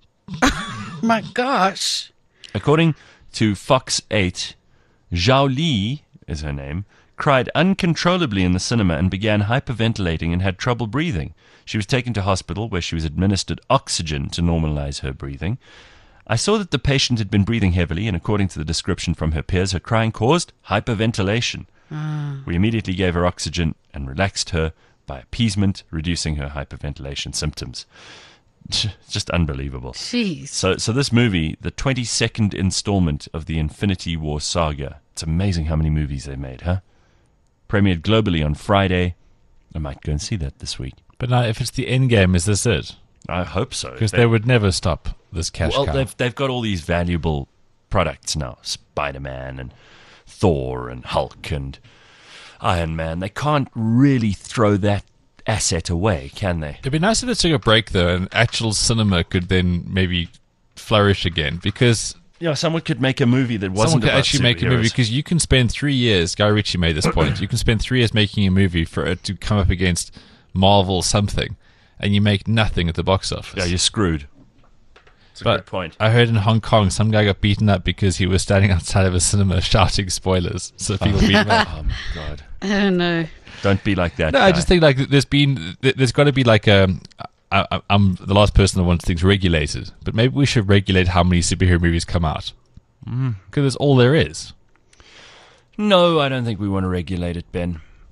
My gosh. According to Fox 8, Zhao Li is her name, cried uncontrollably in the cinema and began hyperventilating and had trouble breathing. She was taken to hospital where she was administered oxygen to normalize her breathing. I saw that the patient had been breathing heavily, and according to the description from her peers, her crying caused hyperventilation. We immediately gave her oxygen and relaxed her by appeasement, reducing her hyperventilation symptoms. Just unbelievable. Jeez. So this movie, the 22nd installment of the Infinity War saga, it's amazing how many movies they made, huh? Premiered globally on Friday. I might go and see that this week. But now, if it's the end game, is this it? I hope so. Because they would never stop this cash cow. Well, they've got all these valuable products now. Spider-Man and Thor and Hulk and Iron Man. They can't really throw that asset away, can they? It'd be nice if they took a break, though, and actual cinema could then maybe flourish again. Because someone could make a movie that wasn't someone could about actually make a movie. superheroes. Because you can spend 3 years, Guy Ritchie made this point, you can spend 3 years making a movie for it to come up against Marvel something, and you make nothing at the box office. Yeah, you're screwed. It's a But good point. I heard in Hong Kong, some guy got beaten up because he was standing outside of a cinema shouting spoilers. So people beat him up. Oh, my God. I don't know. Don't be like that No, guy. I just think like there's got to be like I'm the last person that wants things regulated, but maybe we should regulate how many superhero movies come out because that's all there is. No, I don't think we want to regulate it, Ben.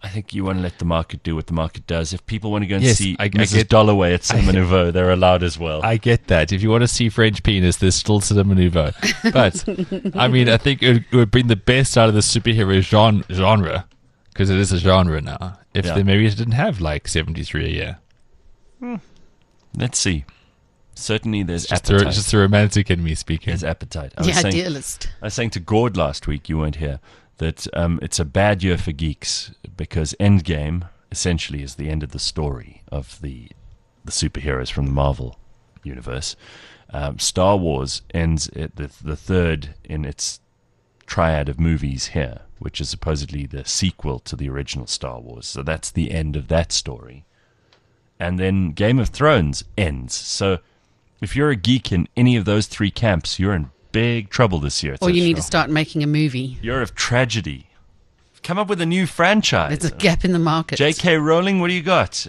I think you want to let the market do what the market does. If people want to go and Yes, see I Mrs. get- Dollaway at Cinema Nouveau, they're allowed as well. I get that. If you want to see French penis, there's still Cinema Nouveau. But, I mean, I think it would bring the best out of the superhero genre, because it is a genre now, if Yeah. they maybe didn't have like 73 a year. Let's see. Certainly there's Just appetite. the romantic in me speaking. There's appetite. The idealist. I was saying to Gord last week, you weren't here, that it's a bad year for geeks because Endgame essentially is the end of the story of the superheroes from the Marvel universe. Star Wars ends at the third in its triad of movies here, which is supposedly the sequel to the original Star Wars. So that's the end of that story. And then Game of Thrones ends. So if you're a geek in any of those three camps, you're in big trouble this year. Or you need to start making a movie. You're of tragedy. Come up with a new franchise. There's a gap in the market. J.K. Rowling, what do you got?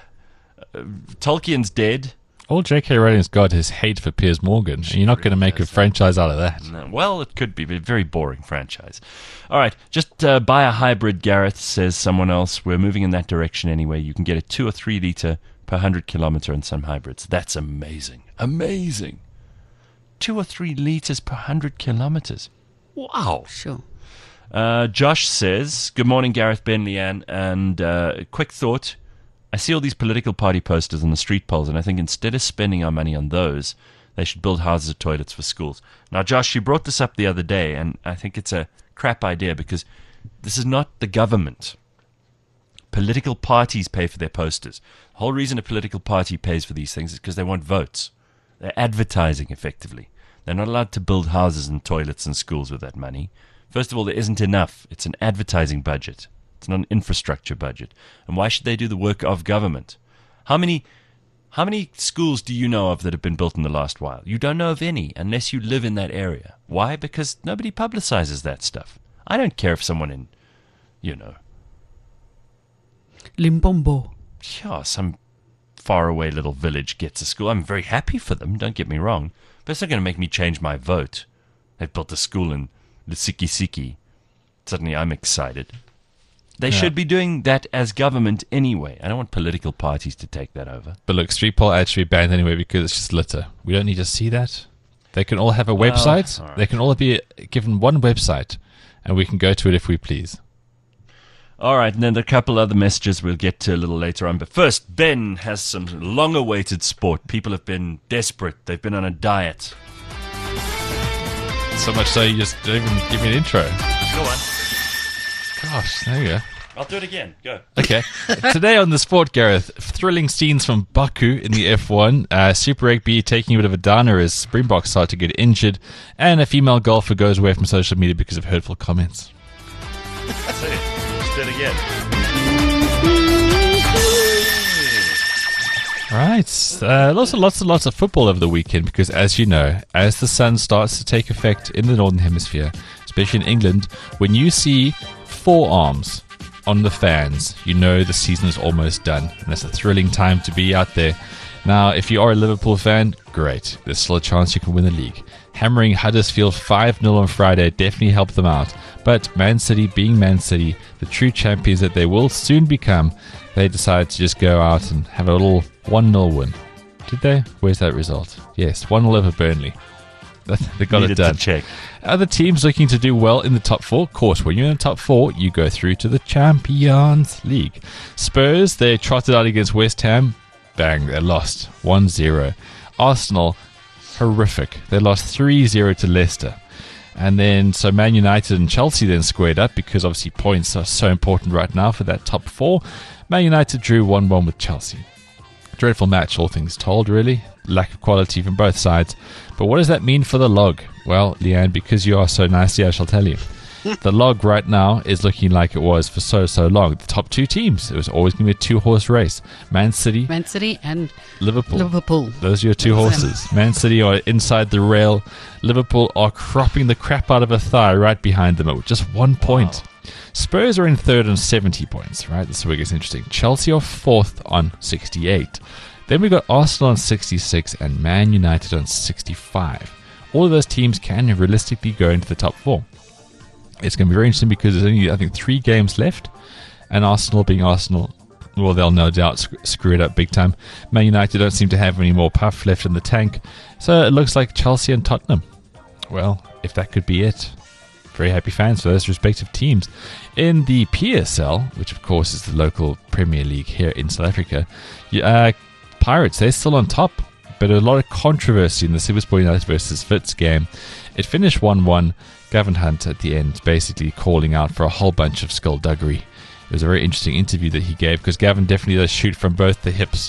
Tolkien's dead. All J.K. Rowling's got is hate for Piers Morgan, and you're not going to make a franchise out of that. No, well, it could be, but a very boring franchise. All right, just buy a hybrid, Gareth, says someone else. We're moving in that direction anyway. You can get a 2 or 3 litre per 100 kilometre in some hybrids. That's amazing. Amazing. 2 or 3 litres per 100 kilometres. Wow. Sure. Josh says, good morning, Gareth, Ben, Leanne, and quick thought. I see all these political party posters on the street poles, and I think instead of spending our money on those, they should build houses or toilets for schools. Now, Josh, you brought this up the other day, and I think it's a crap idea because this is not the government. Political parties pay for their posters. The whole reason a political party pays for these things is because they want votes. They're advertising, effectively. They're not allowed to build houses and toilets and schools with that money. First of all, there isn't enough. It's an advertising budget. It's not an infrastructure budget. And why should they do the work of government? How many schools do you know of that have been built in the last while? You don't know of any unless you live in that area. Why? Because nobody publicizes that stuff. I don't care if someone in, Limbombo. some faraway little village gets a school. I'm very happy for them, don't get me wrong. But it's not going to make me change my vote. They've built a school in Lisiki. Suddenly I'm excited. They should be doing that as government anyway. I don't want political parties to take that over. But look, street pole ads should be banned anyway because it's just litter. We don't need to see that. They can all have a website. all right. They can all be given one website, and we can go to it if we please. All right, and then there are a couple other messages we'll get to a little later on. But first, Ben has some long-awaited sport. People have been desperate. They've been on a diet. So much so you just don't even give me an intro. Go on. Gosh, there you go. I'll do it again. Go. Okay. Today on the sport, Gareth, thrilling scenes from Baku in the F1, Super Rugby taking a bit of a downer as Springboks start to get injured, and a female golfer goes away from social media because of hurtful comments. That's it. Just do it again. All right. Lots of football over the weekend because, as you know, as the sun starts to take effect in the Northern Hemisphere, especially in England, when you see forearms on the fans, you know the season is almost done. And that's a thrilling time to be out there. Now, if you are a Liverpool fan, great. There's still a chance you can win the league. Hammering Huddersfield 5-0 on Friday definitely helped them out. But Man City, being Man City, the true champions that they will soon become, they decided to just go out and have a little 1-0 win. Did they? Where's that result? Yes, 1-0 over Burnley. They got Needed it done. to check. Other teams looking to do well in the top four. Of course, when you're in the top four, you go through to the Champions League. Spurs, they trotted out against West Ham. Bang, they lost 1-0. Arsenal, horrific. They lost 3-0 to Leicester. And then, so Man United and Chelsea then squared up because obviously points are so important right now for that top four. Man United drew 1-1 with Chelsea. Dreadful match, all things told, really. Lack of quality from both sides. But what does that mean for the log? Well, Leanne, because you are so nicey, I shall tell you. The log right now is looking like it was for so long. The top two teams, it was always going to be a two-horse race. Man City and Liverpool. Those are your two horses. Man City are inside the rail. Liverpool are cropping the crap out of a thigh right behind them at just 1 point. Wow. Spurs are in third on 70 points, right? This is where it gets interesting. Chelsea are fourth on 68. Then we've got Arsenal on 66 and Man United on 65. All of those teams can realistically go into the top four. It's going to be very interesting because there's only, I think, 3 games left. And Arsenal being Arsenal, well, they'll no doubt screw it up big time. Man United don't seem to have any more puff left in the tank. So it looks like Chelsea and Tottenham. Well, if that could be it. Very happy fans for those respective teams. In the PSL, which of course is the local Premier League here in South Africa, Pirates, they're still on top. But a lot of controversy in the Supersport United versus Wits game. It finished 1-1. Gavin Hunt at the end basically calling out for a whole bunch of skullduggery. It was a very interesting interview that he gave because Gavin definitely does shoot from both the hips.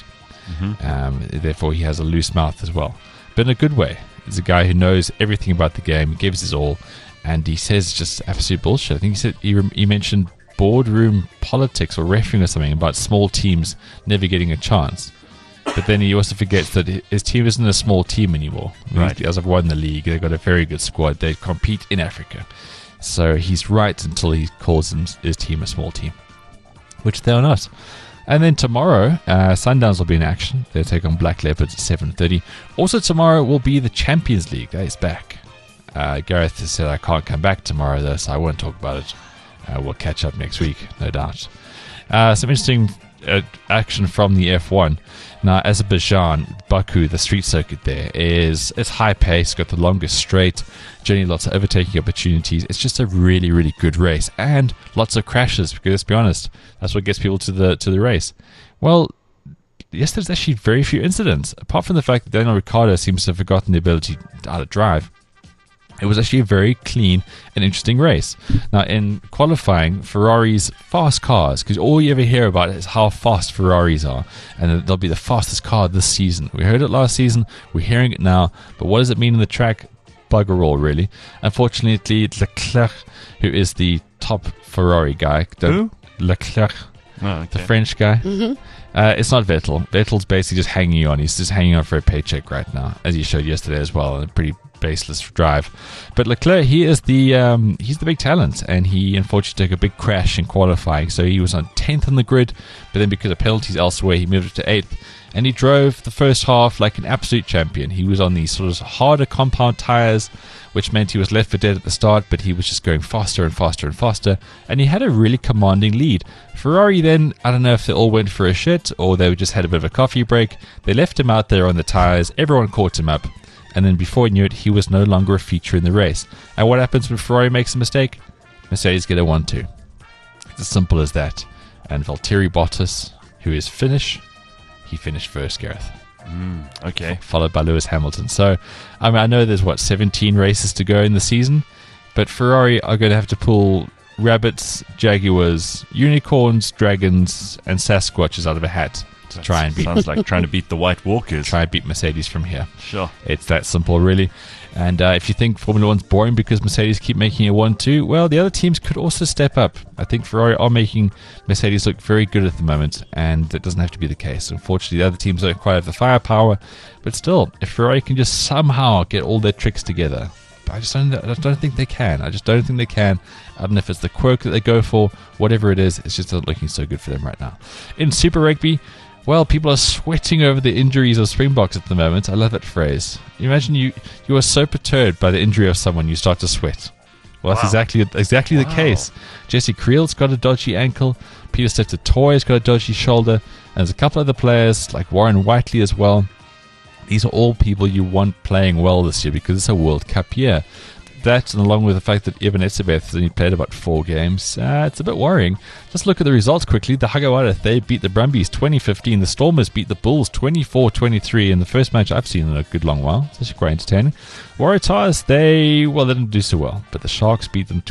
Therefore, he has a loose mouth as well. But in a good way. He's a guy who knows everything about the game, gives his all, and he says just absolute bullshit. I think he said he mentioned boardroom politics or refereeing or something about small teams never getting a chance. But then he also forgets that his team isn't a small team anymore. Right. As I've won the league, they've got a very good squad. They compete in Africa. So he's right until he calls his team a small team, which they are not. And then tomorrow, Sundowns will be in action. They'll take on Black Leopards at 7:30. Also tomorrow will be the Champions League. That is back. Gareth has said I can't come back tomorrow, though, so I won't talk about it. We'll catch up next week, no doubt. Some interesting action from the F1. Now, Azerbaijan, Baku, the street circuit there, it's high pace, got the longest straight, generally lots of overtaking opportunities. It's just a really, really good race, and lots of crashes, because let's be honest, that's what gets people to the race. Well, yes, there's actually very few incidents, apart from the fact that Daniel Ricciardo seems to have forgotten the ability to drive. It was actually a very clean and interesting race. Now, in qualifying, Ferrari's fast cars, because all you ever hear about is how fast Ferraris are, and they'll be the fastest car this season. We heard it last season, we're hearing it now, but what does it mean in the track? Bugger all, really. Unfortunately, Leclerc, who is the top Ferrari guy. Who? Leclerc, okay. The French guy. It's not Vettel. Vettel's basically just hanging on. He's just hanging on for a paycheck right now, as he showed yesterday as well. A pretty baseless drive. But Leclerc, he is he's the big talent, and he unfortunately took a big crash in qualifying. So he was on 10th on the grid, but then because of penalties elsewhere, he moved to 8th. And he drove the first half like an absolute champion. He was on these sort of harder compound tires, which meant he was left for dead at the start, but he was just going faster and faster and faster, and he had a really commanding lead. Ferrari then, I don't know if they all went for a shit, or they just had a bit of a coffee break. They left him out there on the tires, everyone caught him up, and then before he knew it, he was no longer a feature in the race. And what happens when Ferrari makes a mistake? Mercedes get a 1-2. It's as simple as that. And Valtteri Bottas, who is Finnish, he finished first, Gareth. Okay. Followed by Lewis Hamilton. So, I mean, I know there's, 17 races to go in the season, but Ferrari are going to have to pull rabbits, jaguars, unicorns, dragons, and Sasquatches out of a hat to try and beat. Sounds like trying to beat the White Walkers. Try and beat Mercedes from here. Sure. It's that simple, really. And if you think Formula 1's boring because Mercedes keep making a 1-2, well, the other teams could also step up. I think Ferrari are making Mercedes look very good at the moment, and that doesn't have to be the case. Unfortunately, the other teams don't quite have the firepower, but still, if Ferrari can just somehow get all their tricks together, I don't think they can. I just don't think they can. I don't know if it's the quirk that they go for, whatever it is, it's just not looking so good for them right now. In Super Rugby, well, people are sweating over the injuries of Springboks at the moment. I love that phrase. You imagine you are so perturbed by the injury of someone, you start to sweat. Well, that's exactly the case. Jesse Creel's got a dodgy ankle. Peter Steph-Toy's got a dodgy shoulder. And there's a couple other players, like Warren Whiteley as well. These are all people you want playing well this year because it's a World Cup year. That, and along with the fact that Evan Etzebeth has only played about 4 games, it's a bit worrying. Just look at the results quickly. The Hagawada, they beat the Brumbies 20-15. The Stormers beat the Bulls 24-23 in the first match I've seen in a good long while. It's actually quite entertaining. Waratahs, they didn't do so well, but the Sharks beat them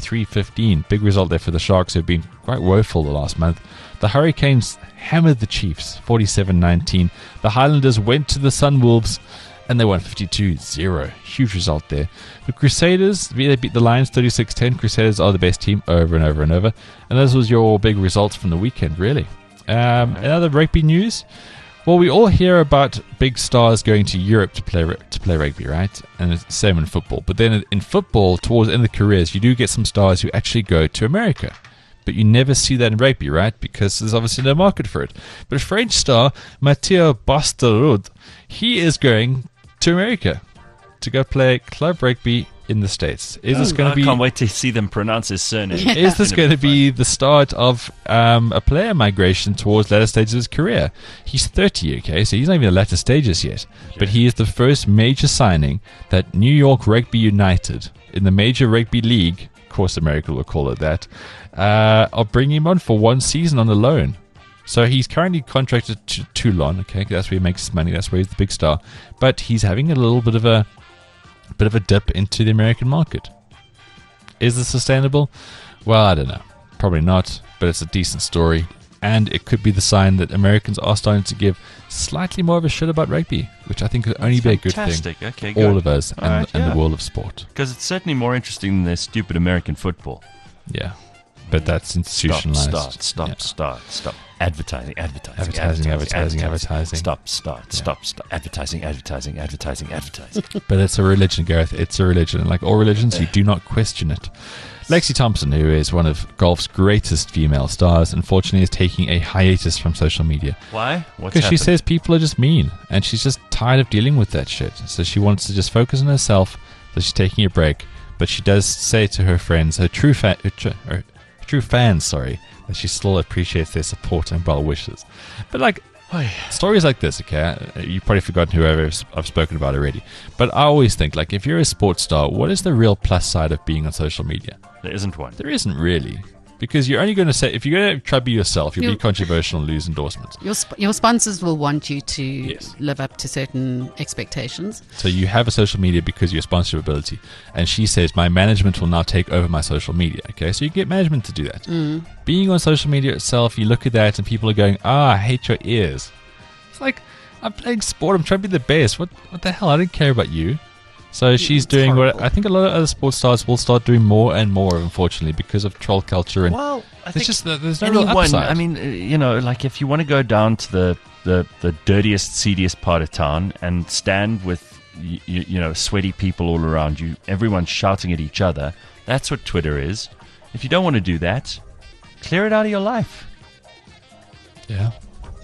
23-15. Big result there for the Sharks, who've been quite woeful the last month. The Hurricanes hammered the Chiefs 47-19. The Highlanders went to the Sunwolves, and they won 52-0. Huge result there. The Crusaders, they beat the Lions 36-10. Crusaders are the best team over and over and over. And those was your big results from the weekend, really. Another rugby news. Well, we all hear about big stars going to Europe to play rugby, right? And it's the same in football. But then in football, towards the end of the careers, you do get some stars who actually go to America. But you never see that in rugby, right? Because there's obviously no market for it. But a French star, Mathieu Bastareaud, he is going to America to go play club rugby in the States? Is this going to be? I can't wait to see them pronounce his surname. Is this going to be the start of a player migration towards latter stages of his career? He's 30, okay, so he's not even in the latter stages yet. But he is the first major signing that New York Rugby United, in the Major Rugby League, of course America will call it that, are bringing him on for 1 season on a loan. So he's currently contracted to Toulon, okay, that's where he makes his money, that's where he's the big star. But he's having a little bit of a dip into the American market. Is this sustainable? Well, I don't know. Probably not, but it's a decent story. And it could be the sign that Americans are starting to give slightly more of a shit about rugby, which I think could only be a good thing. Okay, all good. of us and the world of sport. Because it's certainly more interesting than their stupid American football. Yeah. But that's institutionalized. Stop. Advertising. Advertising. Stop. Advertising. But it's a religion, Gareth. It's a religion. And like all religions, you do not question it. Lexi Thompson, who is one of golf's greatest female stars, unfortunately is taking a hiatus from social media. Why? What's Because she happened? says people are just mean, and she's just tired of dealing with that shit. So she wants to just focus on herself, so she's taking a break. But she does say to her friends, her true fans, that she still appreciates their support and well wishes. But like, stories like this, okay, you've probably forgotten whoever I've spoken about already. But I always think, like, if you're a sports star, what is the real plus side of being on social media? There isn't one. There isn't really. Because you're only going to say, if you're going to try to be yourself, you'll be controversial and lose endorsements. Your sponsors will want you to Yes. live up to certain expectations. So you have a social media because of your sponsorship ability. And she says, my management will now take over my social media. Okay, so you get management to do that. Being on social media itself, you look at that and people are going, I hate your ears. It's like, I'm playing sport, I'm trying to be the best. What the hell? I don't care about you. So she's doing what I think a lot of other sports stars will start doing more and more, unfortunately, because of troll culture. And Well, I think there's no real upside. I mean, like if you want to go down to the dirtiest, seediest part of town and stand with sweaty people all around you, everyone shouting at each other, that's what Twitter is. If you don't want to do that, clear it out of your life. Yeah.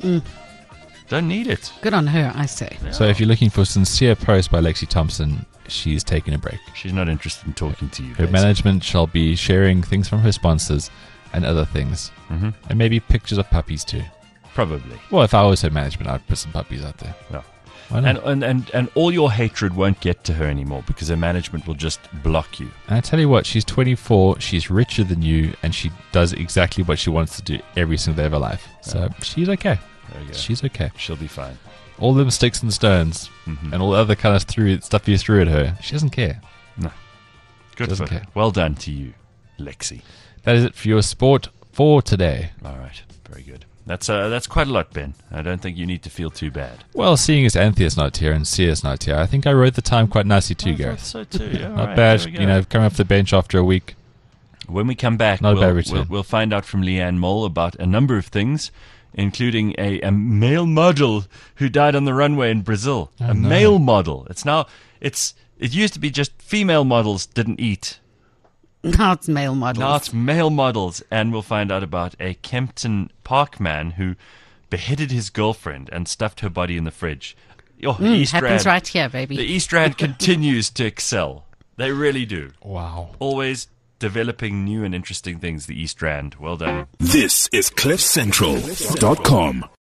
Don't need it. Good on her, I say. So if you're looking for sincere posts by Lexi Thompson, she's taking a break. She's not interested in talking to you. Her basically. management shall be sharing things from her sponsors and other things. Mm-hmm. And maybe pictures of puppies too. Probably. Well, if I was her management, I'd put some puppies out there. No. Why not? And all your hatred won't get to her anymore because her management will just block you. And I tell you what, she's 24, she's richer than you, and she does exactly what she wants to do every single day of her life. So she's okay. There you go. She's okay. She'll be fine. All them sticks and stones and all the other kind of stuff you threw at her, she doesn't care. No. Good Doesn't for her. care. Well done to you, Lexi. That is it for your sport for today. All right. Very good. That's quite a lot, Ben. I don't think you need to feel too bad. Well, seeing as Anthea's not here and Sia's not here, I think I wrote the time quite nicely too, Gareth. So too. Yeah, Not bad, coming off the bench after a week. When we come back, Not a bad return. we'll find out from Leanne Mole about a number of things, including a male model who died on the runway in Brazil. Oh, no. Male model. It used to be just female models didn't eat. Now it's male models. Now it's male models, and we'll find out about a Kempton Park man who beheaded his girlfriend and stuffed her body in the fridge. East happens Rand, right here, baby. The East Rand continues to excel. They really do. Wow. Always developing new and interesting things, the East Rand. Well done. This is CliffCentral.com.